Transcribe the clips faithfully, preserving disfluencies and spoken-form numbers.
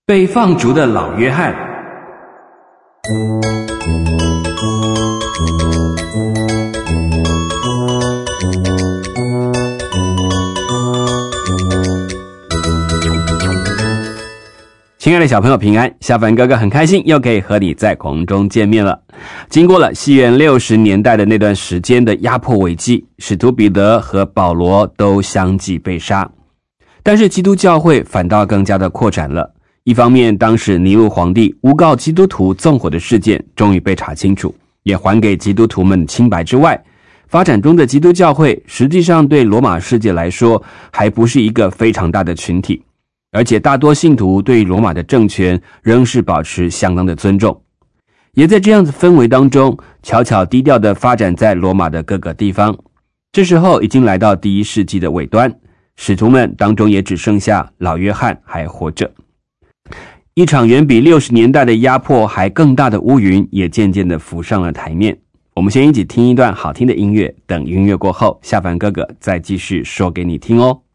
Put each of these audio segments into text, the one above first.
被放逐的老约翰。亲爱的小朋友平安，小凡哥哥很开心又可以和你在空中见面了。经过了西元六十年代的那段时间的压迫危机，使徒彼得和保罗都相继被杀，但是基督教会反倒更加的扩展了。一方面，当时尼禄皇帝诬告基督徒纵火的事件终于被查清楚，也还给基督徒们清白之外，发展中的基督教会实际上对罗马世界来说还不是一个非常大的群体，而且大多信徒对罗马的政权仍是保持相当的尊重，也在这样子氛围当中悄悄低调的发展在罗马的各个地方。这时候已经来到第一世纪的尾端，使徒们当中也只剩下老约翰还活着。一场远比六十年代的压迫还更大的乌云也渐渐的浮上了台面。我们先一起听一段好听的音乐，等音乐过后，下凡哥哥再继续说给你听哦。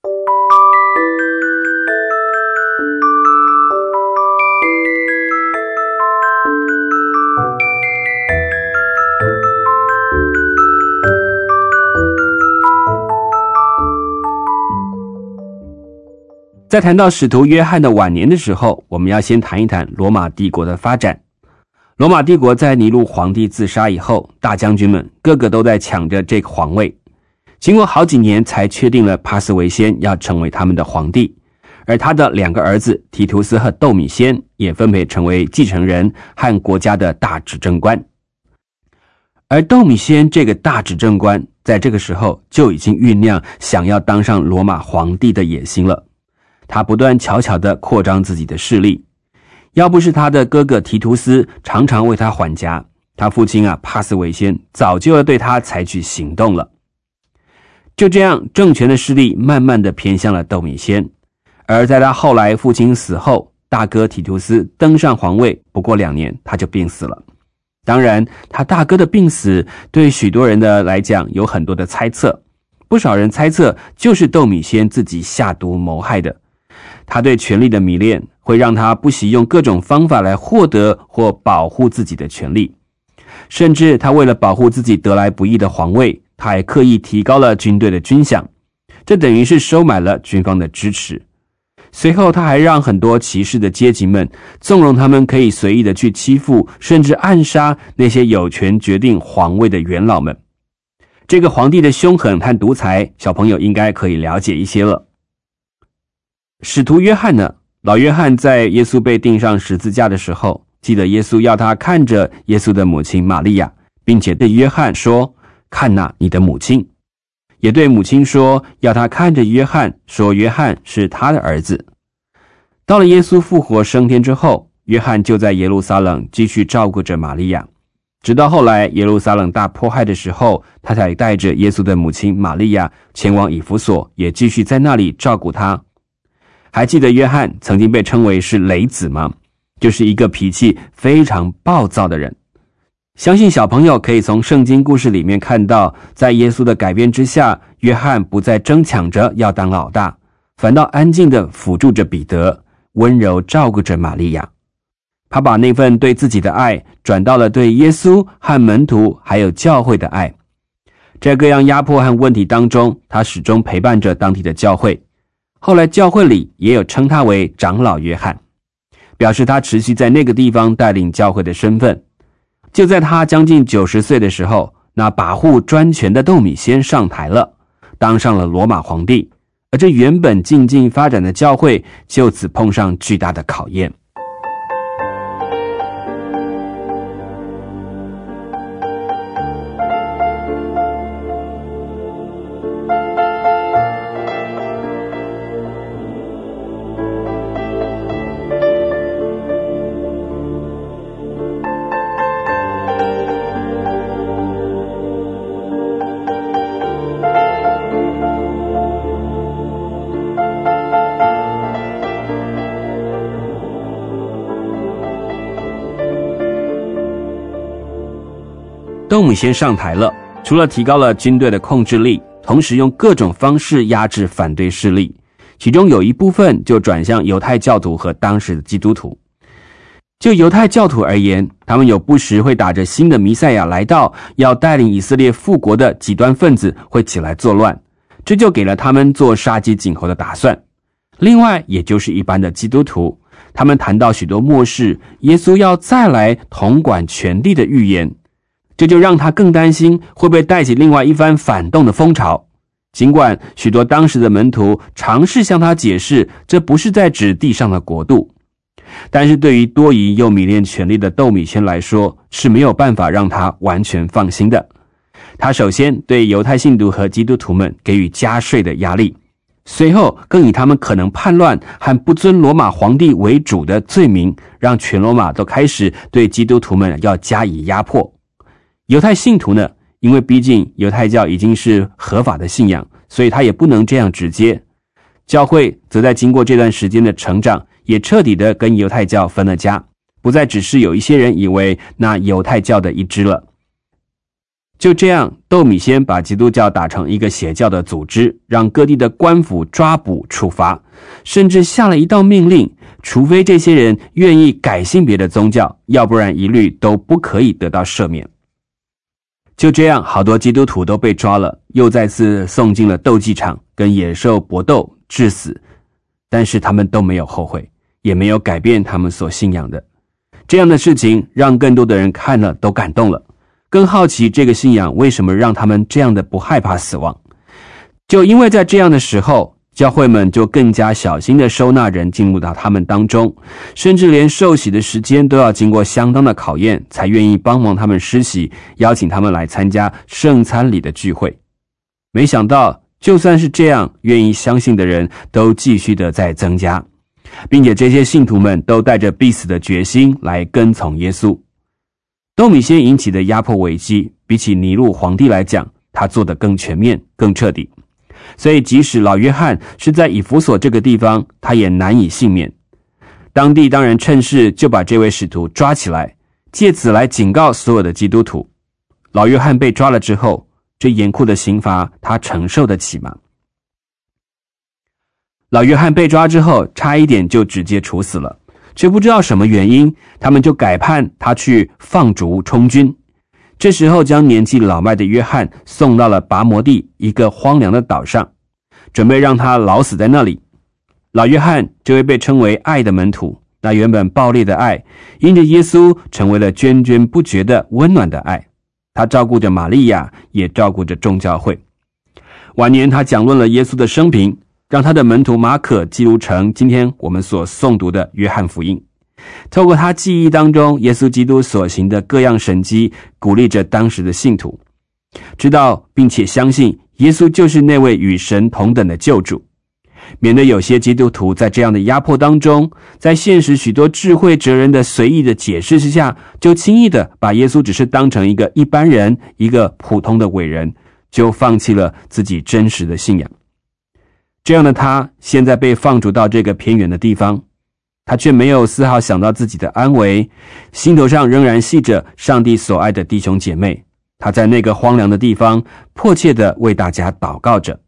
在谈到使徒约翰的晚年的时候，我们要先谈一谈罗马帝国的发展。罗马帝国在尼禄皇帝自杀以后，大将军们个个都在抢着这个皇位，经过好几年才确定了帕斯维先要成为他们的皇帝，而他的两个儿子提图斯和窦米先也分别成为继承人和国家的大执政官。而窦米先这个大执政官在这个时候就已经酝酿想要当上罗马皇帝的野心了，他不断悄悄地扩张自己的势力，要不是他的哥哥提图斯常常为他缓颊，他父亲啊帕斯维先早就要对他采取行动了。就这样，政权的势力慢慢地偏向了窦米先，而在他后来父亲死后，大哥提图斯登上皇位，不过两年他就病死了。当然，他大哥的病死对许多人的来讲有很多的猜测，不少人猜测就是窦米先自己下毒谋害的。他对权力的迷恋会让他不惜用各种方法来获得或保护自己的权利，甚至他为了保护自己得来不易的皇位，他还刻意提高了军队的军饷，这等于是收买了军方的支持。随后他还让很多骑士的阶级们纵容他们可以随意的去欺负甚至暗杀那些有权决定皇位的元老们。这个皇帝的凶狠和独裁，小朋友应该可以了解一些了。使徒约翰呢，老约翰在耶稣被钉上十字架的时候，记得耶稣要他看着耶稣的母亲玛利亚，并且对约翰说，看哪，你的母亲。也对母亲说，要他看着约翰，说约翰是他的儿子。到了耶稣复活升天之后，约翰就在耶路撒冷继续照顾着玛利亚，直到后来耶路撒冷大迫害的时候，他才带着耶稣的母亲玛利亚前往以弗所，也继续在那里照顾他。还记得约翰曾经被称为是雷子吗？就是一个脾气非常暴躁的人。相信小朋友可以从圣经故事里面看到，在耶稣的改变之下，约翰不再争抢着要当老大，反倒安静地辅助着彼得，温柔照顾着玛利亚。他把那份对自己的爱转到了对耶稣和门徒还有教会的爱。在各样压迫和问题当中，他始终陪伴着当地的教会。后来教会里也有称他为长老约翰，表示他持续在那个地方带领教会的身份。就在他将近九十岁的时候，那跋扈专权的窦米先上台了，当上了罗马皇帝，而这原本静静发展的教会就此碰上巨大的考验。窦米先上台了，除了提高了军队的控制力，同时用各种方式压制反对势力， 其中有一部分就转向犹太教徒和当时的基督徒。就犹太教徒而言，他们有不时会打着新的弥赛亚来到，要带领以色列复国的极端分子会起来作乱，这就给了他们做杀鸡儆猴的打算。另外，也就是一般的基督徒，他们谈到许多末世耶稣要再来统管全地的预言，这就让他更担心会被带起另外一番反动的风潮。尽管许多当时的门徒尝试向他解释，这不是在指地上的国度，但是对于多疑又迷恋权力的窦米轩来说，是没有办法让他完全放心的。他首先对犹太信徒和基督徒们给予加税的压力，随后更以他们可能叛乱和不尊罗马皇帝为主的罪名，让全罗马都开始对基督徒们要加以压迫。犹太信徒呢，因为毕竟犹太教已经是合法的信仰，所以他也不能这样直接。教会则在经过这段时间的成长，也彻底的跟犹太教分了家，不再只是有一些人以为那犹太教的一支了。就这样，窦米先把基督教打成一个邪教的组织，让各地的官府抓捕处罚，甚至下了一道命令，除非这些人愿意改信别的宗教，要不然一律都不可以得到赦免。就这样，好多基督徒都被抓了，又再次送进了斗技场，跟野兽搏斗致死，但是他们都没有后悔，也没有改变他们所信仰的。这样的事情让更多的人看了都感动了，更好奇这个信仰为什么让他们这样的不害怕死亡。就因为在这样的时候，教会们就更加小心的收纳人进入到他们当中，甚至连受洗的时间都要经过相当的考验，才愿意帮忙他们施洗，邀请他们来参加圣餐礼的聚会。没想到就算是这样，愿意相信的人都继续的在增加，并且这些信徒们都带着必死的决心来跟从耶稣。窦米先引起的压迫危机，比起尼禄皇帝来讲，他做得更全面更彻底，所以即使老约翰是在以弗所这个地方，他也难以幸免。当地当然趁势就把这位使徒抓起来，借此来警告所有的基督徒。老约翰被抓了之后，这严酷的刑罚他承受得起吗？老约翰被抓之后，差一点就直接处死了，却不知道什么原因，他们就改判他去放逐充军。这时候将年纪老迈的约翰送到了拔摩地一个荒凉的岛上，准备让他老死在那里。老约翰这位被称为爱的门徒，那原本暴烈的爱，因着耶稣成为了涓涓不绝的温暖的爱。他照顾着玛利亚，也照顾着众教会。晚年他讲论了耶稣的生平，让他的门徒马可记录成今天我们所诵读的约翰福音。透过他记忆当中耶稣基督所行的各样神迹，鼓励着当时的信徒知道并且相信耶稣就是那位与神同等的救主，免得有些基督徒在这样的压迫当中，在现实许多智慧哲人的随意的解释之下，就轻易的把耶稣只是当成一个一般人，一个普通的伟人，就放弃了自己真实的信仰。这样的他现在被放逐到这个偏远的地方，他却没有丝毫想到自己的安危，心头上仍然系着上帝所爱的弟兄姐妹。他在那个荒凉的地方迫切地为大家祷告着。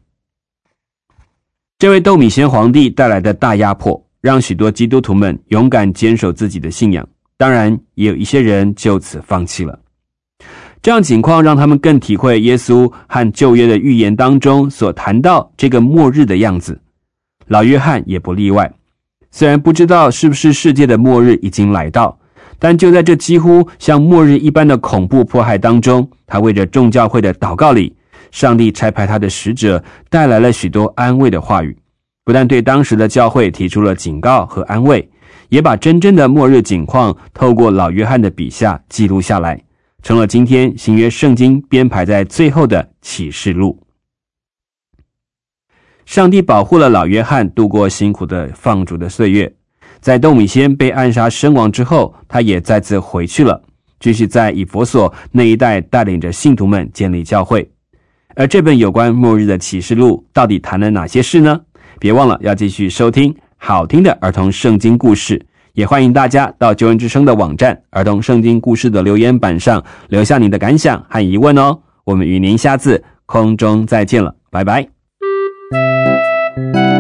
这位窦米先皇帝带来的大压迫，让许多基督徒们勇敢坚守自己的信仰，当然也有一些人就此放弃了。这样情况让他们更体会耶稣和旧约的预言当中所谈到这个末日的样子。老约翰也不例外，虽然不知道是不是世界的末日已经来到，但就在这几乎像末日一般的恐怖迫害当中，他为着众教会的祷告里，上帝差派他的使者带来了许多安慰的话语，不但对当时的教会提出了警告和安慰，也把真正的末日景况透过老约翰的笔下记录下来，成了今天新约圣经编排在最后的启示录。上帝保护了老约翰度过辛苦的放逐的岁月，在窦米先被暗杀身亡之后，他也再次回去了，继续在以弗所那一带带领着信徒们建立教会。而这本有关末日的启示录到底谈了哪些事呢？别忘了要继续收听好听的儿童圣经故事，也欢迎大家到救恩之声的网站儿童圣经故事的留言板上留下你的感想和疑问哦。我们与您下次空中再见了，拜拜。